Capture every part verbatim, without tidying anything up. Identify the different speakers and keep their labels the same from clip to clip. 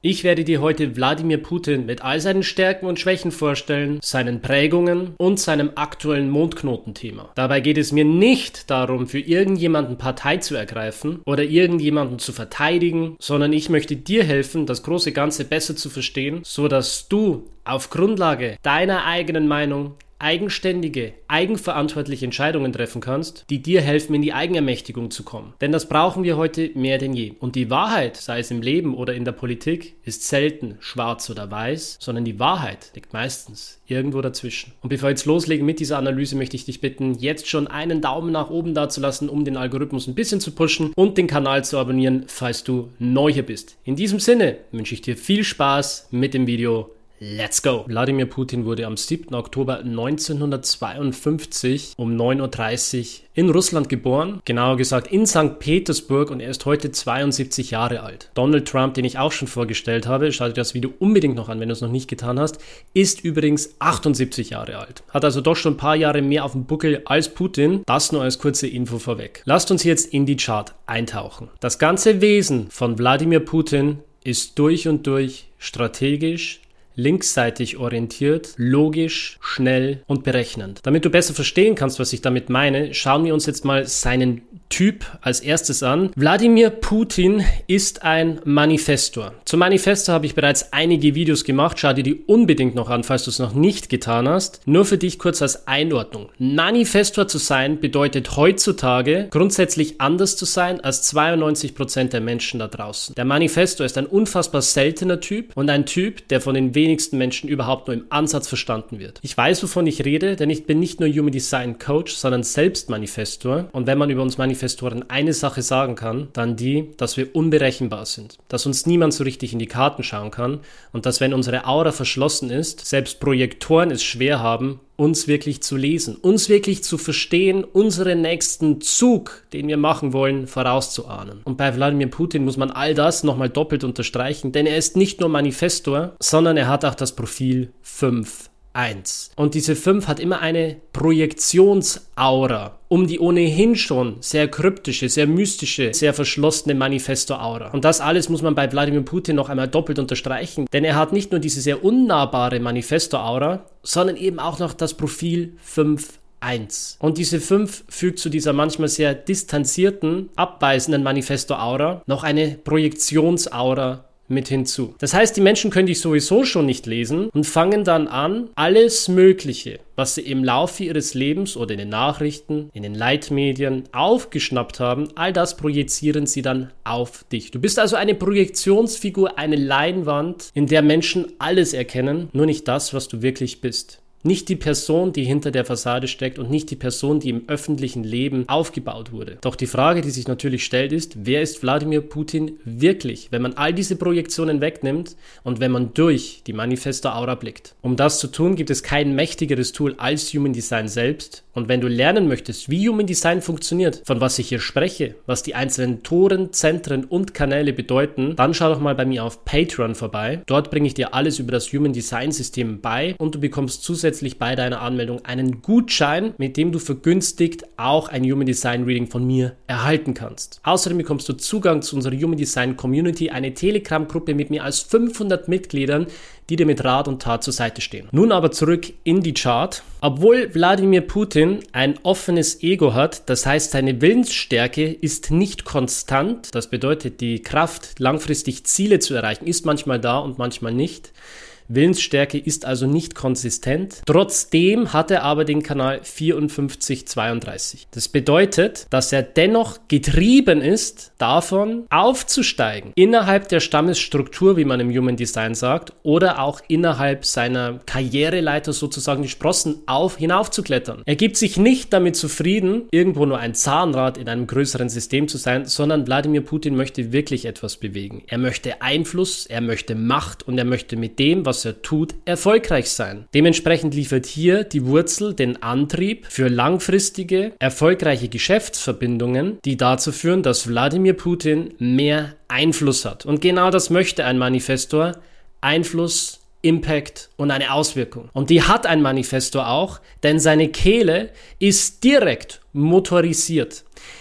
Speaker 1: Ich werde dir heute Wladimir Putin mit all seinen Stärken und Schwächen vorstellen, seinen Prägungen und seinem aktuellen Mondknotenthema. Dabei geht es mir nicht darum, für irgendjemanden Partei zu ergreifen oder irgendjemanden zu verteidigen, sondern ich möchte dir helfen, das große Ganze besser zu verstehen, so dass du auf Grundlage deiner eigenen Meinung eigenständige, eigenverantwortliche Entscheidungen treffen kannst, die dir helfen, in die Eigenermächtigung zu kommen. Denn das brauchen wir heute mehr denn je. Und die Wahrheit, sei es im Leben oder in der Politik, ist selten schwarz oder weiß, sondern die Wahrheit liegt meistens irgendwo dazwischen. Und bevor wir jetzt loslegen mit dieser Analyse, möchte ich dich bitten, jetzt schon einen Daumen nach oben dazulassen, um den Algorithmus ein bisschen zu pushen und den Kanal zu abonnieren, falls du neu hier bist. In diesem Sinne wünsche ich dir viel Spaß mit dem Video. Let's go! Wladimir Putin wurde am siebten Oktober neunzehnhundertzweiundfünfzig um neun Uhr dreißig in Russland geboren, genauer gesagt in Sankt Petersburg, und er ist heute zweiundsiebzig Jahre alt. Donald Trump, den ich auch schon vorgestellt habe, schau dir das Video unbedingt noch an, wenn du es noch nicht getan hast, ist übrigens achtundsiebzig Jahre alt. Hat also doch schon ein paar Jahre mehr auf dem Buckel als Putin. Das nur als kurze Info vorweg. Lasst uns jetzt in die Chart eintauchen. Das ganze Wesen von Wladimir Putin ist durch und durch strategisch, linksseitig orientiert, logisch, schnell und berechnend. Damit du besser verstehen kannst, was ich damit meine, schauen wir uns jetzt mal seinen Typ als erstes an. Wladimir Putin ist ein Manifestor. Zum Manifestor habe ich bereits einige Videos gemacht. Schau dir die unbedingt noch an, falls du es noch nicht getan hast. Nur für dich kurz als Einordnung. Manifestor zu sein bedeutet heutzutage grundsätzlich anders zu sein als zweiundneunzig Prozent der Menschen da draußen. Der Manifestor ist ein unfassbar seltener Typ und ein Typ, der von den wenigsten Menschen überhaupt nur im Ansatz verstanden wird. Ich weiß, wovon ich rede, denn ich bin nicht nur Human Design Coach, sondern selbst Manifestor. Und wenn man über uns Manifestoren eine Sache sagen kann, dann die, dass wir unberechenbar sind. Dass uns niemand so richtig in die Karten schauen kann und dass, wenn unsere Aura verschlossen ist, selbst Projektoren es schwer haben, uns wirklich zu lesen, uns wirklich zu verstehen, unseren nächsten Zug, den wir machen wollen, vorauszuahnen. Und bei Wladimir Putin muss man all das nochmal doppelt unterstreichen, denn er ist nicht nur Manifestor, sondern er hat auch das Profil fünf eins. Und diese fünf hat immer eine Projektionsaura um die ohnehin schon sehr kryptische, sehr mystische, sehr verschlossene Manifestor-Aura. Und das alles muss man bei Wladimir Putin noch einmal doppelt unterstreichen, denn er hat nicht nur diese sehr unnahbare Manifestor-Aura, sondern eben auch noch das Profil fünf eins. Und diese fünf fügt zu dieser manchmal sehr distanzierten, abweisenden Manifestor-Aura noch eine Projektionsaura mit hinzu. Das heißt, die Menschen können dich sowieso schon nicht lesen und fangen dann an, alles Mögliche, was sie im Laufe ihres Lebens oder in den Nachrichten, in den Leitmedien aufgeschnappt haben, all das projizieren sie dann auf dich. Du bist also eine Projektionsfigur, eine Leinwand, in der Menschen alles erkennen, nur nicht das, was du wirklich bist. Nicht die Person, die hinter der Fassade steckt, und nicht die Person, die im öffentlichen Leben aufgebaut wurde. Doch die Frage, die sich natürlich stellt, ist, wer ist Wladimir Putin wirklich, wenn man all diese Projektionen wegnimmt und wenn man durch die Manifestor-Aura blickt? Um das zu tun, gibt es kein mächtigeres Tool als Human Design selbst. Und wenn du lernen möchtest, wie Human Design funktioniert, von was ich hier spreche, was die einzelnen Toren, Zentren und Kanäle bedeuten, dann schau doch mal bei mir auf Patreon vorbei. Dort bringe ich dir alles über das Human Design System bei und du bekommst zusätzlich bei deiner Anmeldung einen Gutschein, mit dem du vergünstigt auch ein Human Design Reading von mir erhalten kannst. Außerdem bekommst du Zugang zu unserer Human Design Community, eine Telegram-Gruppe mit mehr als fünfhundert Mitgliedern, die dir mit Rat und Tat zur Seite stehen. Nun aber zurück in die Chart. Obwohl Wladimir Putin ein offenes Ego hat, das heißt, seine Willensstärke ist nicht konstant, das bedeutet, die Kraft, langfristig Ziele zu erreichen, ist manchmal da und manchmal nicht. Willensstärke ist also nicht konsistent. Trotzdem hat er aber den Kanal vierundfünfzig zweiunddreißig. Das bedeutet, dass er dennoch getrieben ist, davon aufzusteigen. Innerhalb der Stammesstruktur, wie man im Human Design sagt, oder auch innerhalb seiner Karriereleiter sozusagen die Sprossen auf, hinaufzuklettern. Er gibt sich nicht damit zufrieden, irgendwo nur ein Zahnrad in einem größeren System zu sein, sondern Wladimir Putin möchte wirklich etwas bewegen. Er möchte Einfluss, er möchte Macht und er möchte mit dem, was er tut, erfolgreich sein. Dementsprechend liefert hier die Wurzel den Antrieb für langfristige, erfolgreiche Geschäftsverbindungen, die dazu führen, dass Wladimir Putin mehr Einfluss hat. Und genau das möchte ein Manifestor: Einfluss, Impact und eine Auswirkung. Und die hat ein Manifestor auch, denn seine Kehle ist direkt motorisiert.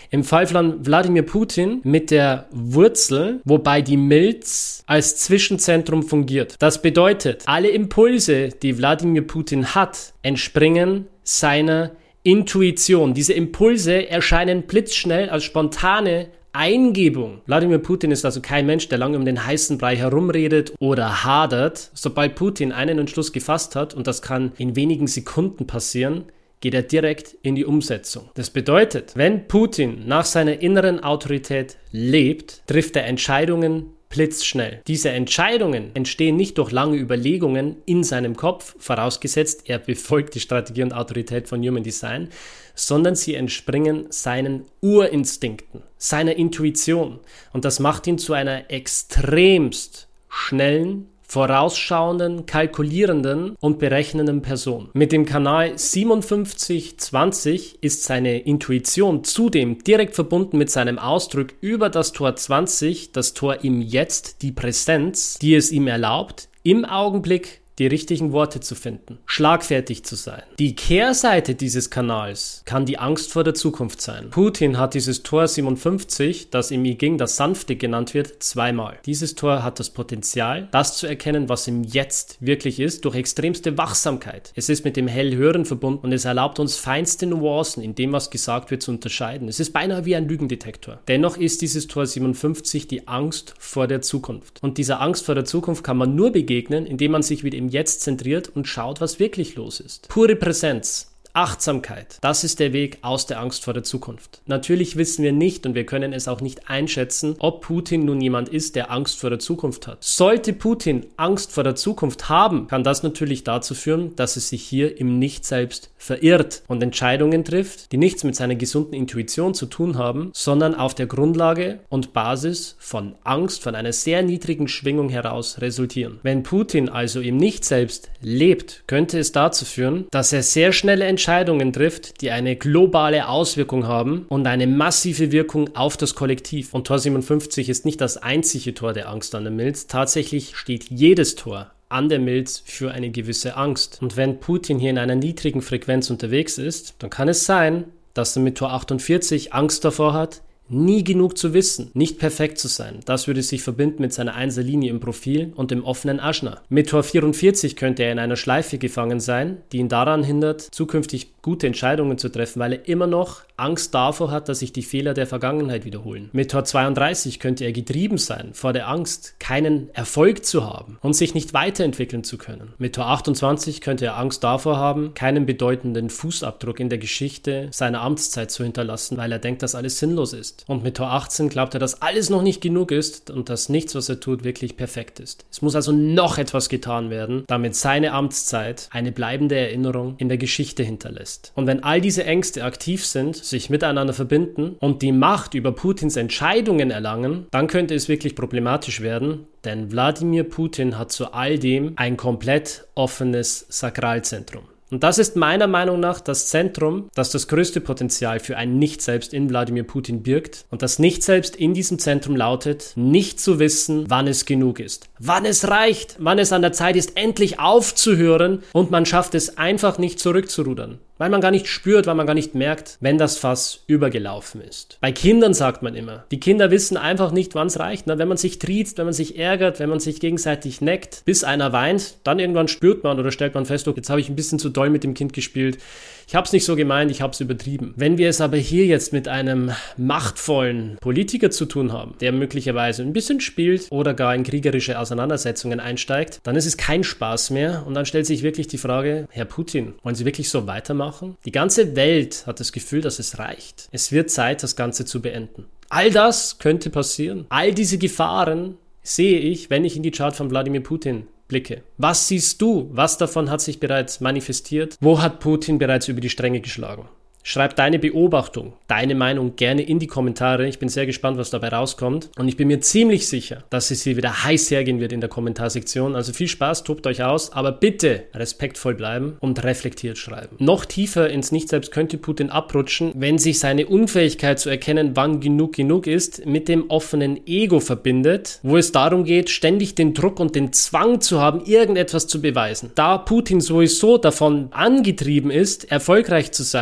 Speaker 1: Im Fall von Wladimir Putin mit der Wurzel, wobei die Milz als Zwischenzentrum fungiert. Das bedeutet, alle Impulse, die Wladimir Putin hat, entspringen seiner Intuition. Diese Impulse erscheinen blitzschnell als spontane Eingebung. Wladimir Putin ist also kein Mensch, der lange um den heißen Brei herumredet oder hadert. Sobald Putin einen Entschluss gefasst hat, und das kann in wenigen Sekunden passieren, geht er direkt in die Umsetzung. Das bedeutet, wenn Putin nach seiner inneren Autorität lebt, trifft er Entscheidungen blitzschnell. Diese Entscheidungen entstehen nicht durch lange Überlegungen in seinem Kopf, vorausgesetzt er befolgt die Strategie und Autorität von Human Design, sondern sie entspringen seinen Urinstinkten, seiner Intuition. Und das macht ihn zu einer extremst schnellen, vorausschauenden, kalkulierenden und berechnenden Person. Mit dem Kanal siebenundfünfzig zwanzig ist seine Intuition zudem direkt verbunden mit seinem Ausdruck über das Tor zwanzig, das Tor im Jetzt, die Präsenz, die es ihm erlaubt, im Augenblick die richtigen Worte zu finden, schlagfertig zu sein. Die Kehrseite dieses Kanals kann die Angst vor der Zukunft sein. Putin hat dieses Tor siebenundfünfzig, das im I Ching das Sanfte genannt wird, zweimal. Dieses Tor hat das Potenzial, das zu erkennen, was im Jetzt wirklich ist, durch extremste Wachsamkeit. Es ist mit dem Hellhören verbunden und es erlaubt uns feinste Nuancen in dem, was gesagt wird, zu unterscheiden. Es ist beinahe wie ein Lügendetektor. Dennoch ist dieses Tor siebenundfünfzig die Angst vor der Zukunft. Und dieser Angst vor der Zukunft kann man nur begegnen, indem man sich wieder im Jetzt zentriert und schaut, was wirklich los ist. Pure Präsenz. Achtsamkeit, das ist der Weg aus der Angst vor der Zukunft. Natürlich wissen wir nicht und wir können es auch nicht einschätzen, ob Putin nun jemand ist, der Angst vor der Zukunft hat. Sollte Putin Angst vor der Zukunft haben, kann das natürlich dazu führen, dass er sich hier im Nicht-Selbst verirrt und Entscheidungen trifft, die nichts mit seiner gesunden Intuition zu tun haben, sondern auf der Grundlage und Basis von Angst, von einer sehr niedrigen Schwingung heraus resultieren. Wenn Putin also im Nicht-Selbst lebt, könnte es dazu führen, dass er sehr schnelle Entscheidungen Entscheidungen trifft, die eine globale Auswirkung haben und eine massive Wirkung auf das Kollektiv. Und Tor siebenundfünfzig ist nicht das einzige Tor der Angst an der Milz. Tatsächlich steht jedes Tor an der Milz für eine gewisse Angst. Und wenn Putin hier in einer niedrigen Frequenz unterwegs ist, dann kann es sein, dass er mit Tor achtundvierzig Angst davor hat, nie genug zu wissen, nicht perfekt zu sein. Das würde sich verbinden mit seiner Einserlinie im Profil und dem offenen Ajna. Mit Tor vierundvierzig könnte er in einer Schleife gefangen sein, die ihn daran hindert, zukünftig gute Entscheidungen zu treffen, weil er immer noch Angst davor hat, dass sich die Fehler der Vergangenheit wiederholen. Mit Tor zweiunddreißig könnte er getrieben sein vor der Angst, keinen Erfolg zu haben und sich nicht weiterentwickeln zu können. Mit Tor achtundzwanzig könnte er Angst davor haben, keinen bedeutenden Fußabdruck in der Geschichte seiner Amtszeit zu hinterlassen, weil er denkt, dass alles sinnlos ist. Und mit Tor achtzehn glaubt er, dass alles noch nicht genug ist und dass nichts, was er tut, wirklich perfekt ist. Es muss also noch etwas getan werden, damit seine Amtszeit eine bleibende Erinnerung in der Geschichte hinterlässt. Und wenn all diese Ängste aktiv sind, sich miteinander verbinden und die Macht über Putins Entscheidungen erlangen, dann könnte es wirklich problematisch werden, denn Wladimir Putin hat zu all dem ein komplett offenes Sakralzentrum. Und das ist meiner Meinung nach das Zentrum, das das größte Potenzial für ein Nicht-Selbst in Wladimir Putin birgt. Und das Nicht-Selbst in diesem Zentrum lautet, nicht zu wissen, wann es genug ist. Wann es reicht, wann es an der Zeit ist, endlich aufzuhören und man schafft es einfach nicht zurückzurudern. Weil man gar nicht spürt, weil man gar nicht merkt, wenn das Fass übergelaufen ist. Bei Kindern sagt man immer, die Kinder wissen einfach nicht, wann es reicht. Wenn man sich triezt, wenn man sich ärgert, wenn man sich gegenseitig neckt, bis einer weint, dann irgendwann spürt man oder stellt man fest, okay, jetzt habe ich ein bisschen zu doll mit dem Kind gespielt. Ich habe es nicht so gemeint, ich habe es übertrieben. Wenn wir es aber hier jetzt mit einem machtvollen Politiker zu tun haben, der möglicherweise ein bisschen spielt oder gar in kriegerische Auseinandersetzungen einsteigt, dann ist es kein Spaß mehr und dann stellt sich wirklich die Frage, Herr Putin, wollen Sie wirklich so weitermachen? Die ganze Welt hat das Gefühl, dass es reicht. Es wird Zeit, das Ganze zu beenden. All das könnte passieren. All diese Gefahren sehe ich, wenn ich in die Chart von Wladimir Putin blicke. Was siehst du? Was davon hat sich bereits manifestiert? Wo hat Putin bereits über die Stränge geschlagen? Schreib deine Beobachtung, deine Meinung gerne in die Kommentare. Ich bin sehr gespannt, was dabei rauskommt. Und ich bin mir ziemlich sicher, dass es hier wieder heiß hergehen wird in der Kommentarsektion. Also viel Spaß, tobt euch aus, aber bitte respektvoll bleiben und reflektiert schreiben. Noch tiefer ins Nicht-Selbst könnte Putin abrutschen, wenn sich seine Unfähigkeit zu erkennen, wann genug genug ist, mit dem offenen Ego verbindet, wo es darum geht, ständig den Druck und den Zwang zu haben, irgendetwas zu beweisen. Da Putin sowieso davon angetrieben ist, erfolgreich zu sein und ein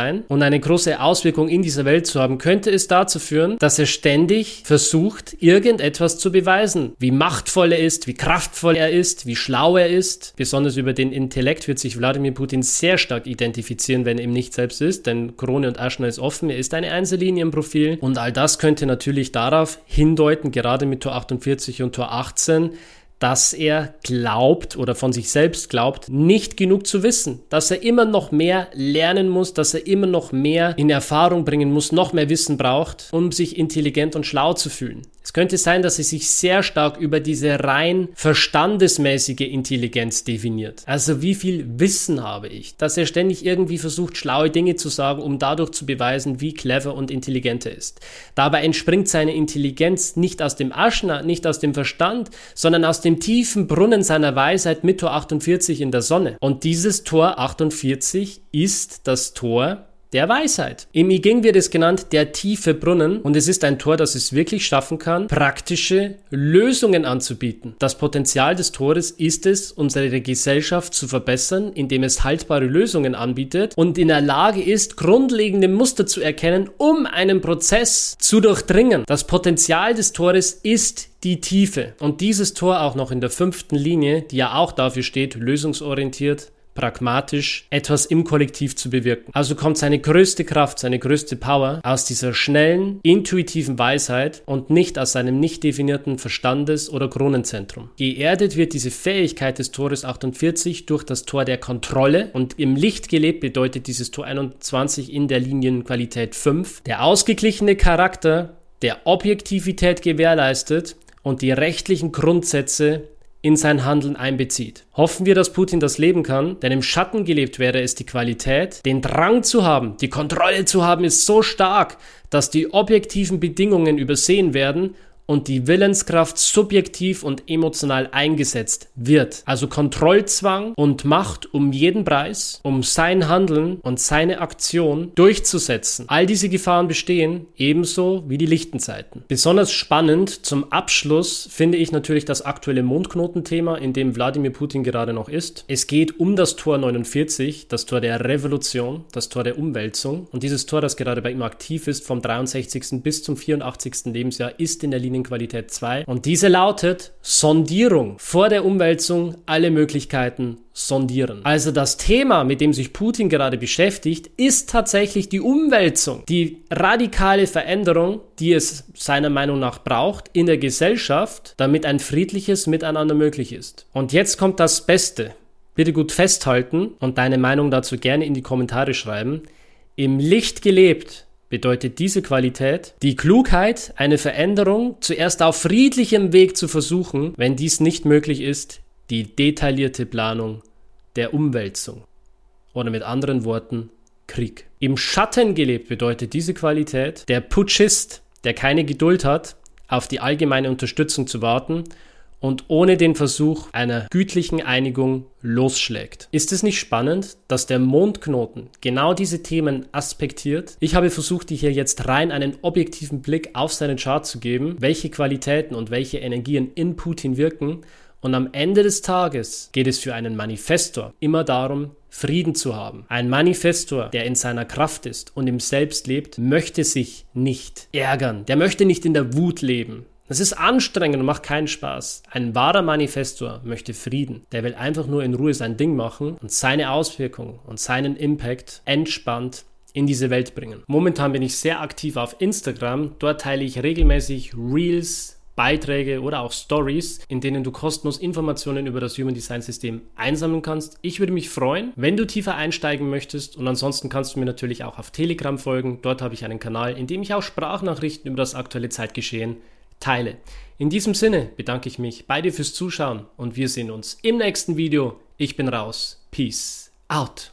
Speaker 1: eine große Auswirkung in dieser Welt zu haben, könnte es dazu führen, dass er ständig versucht, irgendetwas zu beweisen. Wie machtvoll er ist, wie kraftvoll er ist, wie schlau er ist. Besonders über den Intellekt wird sich Wladimir Putin sehr stark identifizieren, wenn er eben nicht selbst ist, denn Krone und Aschner ist offen, er ist eine Einzellinie im Profil und all das könnte natürlich darauf hindeuten, gerade mit Tor achtundvierzig und Tor achtzehn, dass er glaubt oder von sich selbst glaubt, nicht genug zu wissen, dass er immer noch mehr lernen muss, dass er immer noch mehr in Erfahrung bringen muss, noch mehr Wissen braucht, um sich intelligent und schlau zu fühlen. Es könnte sein, dass er sich sehr stark über diese rein verstandesmäßige Intelligenz definiert. Also wie viel Wissen habe ich? Dass er ständig irgendwie versucht, schlaue Dinge zu sagen, um dadurch zu beweisen, wie clever und intelligent er ist. Dabei entspringt seine Intelligenz nicht aus dem Aschner, nicht aus dem Verstand, sondern aus dem tiefen Brunnen seiner Weisheit mit Tor achtundvierzig in der Sonne. Und dieses Tor achtundvierzig ist das Tor der Weisheit. Im I Ching wird es genannt der tiefe Brunnen und es ist ein Tor, das es wirklich schaffen kann, praktische Lösungen anzubieten. Das Potenzial des Tores ist es, unsere Gesellschaft zu verbessern, indem es haltbare Lösungen anbietet und in der Lage ist, grundlegende Muster zu erkennen, um einen Prozess zu durchdringen. Das Potenzial des Tores ist die Tiefe. Und dieses Tor auch noch in der fünften Linie, die ja auch dafür steht, lösungsorientiert, pragmatisch etwas im Kollektiv zu bewirken. Also kommt seine größte Kraft, seine größte Power aus dieser schnellen, intuitiven Weisheit und nicht aus seinem nicht definierten Verstandes- oder Kronenzentrum. Geerdet wird diese Fähigkeit des Tores achtundvierzig durch das Tor der Kontrolle und im Licht gelebt bedeutet dieses Tor einundzwanzig in der Linienqualität fünf. Der ausgeglichene Charakter, der Objektivität gewährleistet und die rechtlichen Grundsätze in sein Handeln einbezieht. Hoffen wir, dass Putin das leben kann, denn im Schatten gelebt wäre es die Qualität, den Drang zu haben, die Kontrolle zu haben, ist so stark, dass die objektiven Bedingungen übersehen werden und die Willenskraft subjektiv und emotional eingesetzt wird. Also Kontrollzwang und Macht um jeden Preis, um sein Handeln und seine Aktion durchzusetzen. All diese Gefahren bestehen, ebenso wie die lichten Seiten. Besonders spannend zum Abschluss finde ich natürlich das aktuelle Mondknotenthema, in dem Wladimir Putin gerade noch ist. Es geht um das Tor neunundvierzig, das Tor der Revolution, das Tor der Umwälzung. Und dieses Tor, das gerade bei ihm aktiv ist, vom dreiundsechzigsten bis zum vierundachtzigsten Lebensjahr, ist in der Linie Qualität zwei und diese lautet Sondierung. Vor der Umwälzung alle Möglichkeiten sondieren. Also das Thema, mit dem sich Putin gerade beschäftigt, ist tatsächlich die Umwälzung. Die radikale Veränderung, die es seiner Meinung nach braucht in der Gesellschaft, damit ein friedliches Miteinander möglich ist. Und jetzt kommt das Beste. Bitte gut festhalten und deine Meinung dazu gerne in die Kommentare schreiben. Im Licht gelebt bedeutet diese Qualität die Klugheit, eine Veränderung zuerst auf friedlichem Weg zu versuchen, wenn dies nicht möglich ist, die detaillierte Planung der Umwälzung. Oder mit anderen Worten, Krieg. Im Schatten gelebt bedeutet diese Qualität der Putschist, der keine Geduld hat, auf die allgemeine Unterstützung zu warten und ohne den Versuch einer gütlichen Einigung losschlägt. Ist es nicht spannend, dass der Mondknoten genau diese Themen aspektiert? Ich habe versucht, dir hier jetzt rein einen objektiven Blick auf seinen Chart zu geben, welche Qualitäten und welche Energien in Putin wirken. Und am Ende des Tages geht es für einen Manifestor immer darum, Frieden zu haben. Ein Manifestor, der in seiner Kraft ist und im Selbst lebt, möchte sich nicht ärgern. Der möchte nicht in der Wut leben. Das ist anstrengend und macht keinen Spaß. Ein wahrer Manifestor möchte Frieden. Der will einfach nur in Ruhe sein Ding machen und seine Auswirkungen und seinen Impact entspannt in diese Welt bringen. Momentan bin ich sehr aktiv auf Instagram. Dort teile ich regelmäßig Reels, Beiträge oder auch Stories, in denen du kostenlos Informationen über das Human Design System einsammeln kannst. Ich würde mich freuen, wenn du tiefer einsteigen möchtest und ansonsten kannst du mir natürlich auch auf Telegram folgen. Dort habe ich einen Kanal, in dem ich auch Sprachnachrichten über das aktuelle Zeitgeschehen teile. In diesem Sinne bedanke ich mich bei dir fürs Zuschauen und wir sehen uns im nächsten Video. Ich bin raus. Peace out.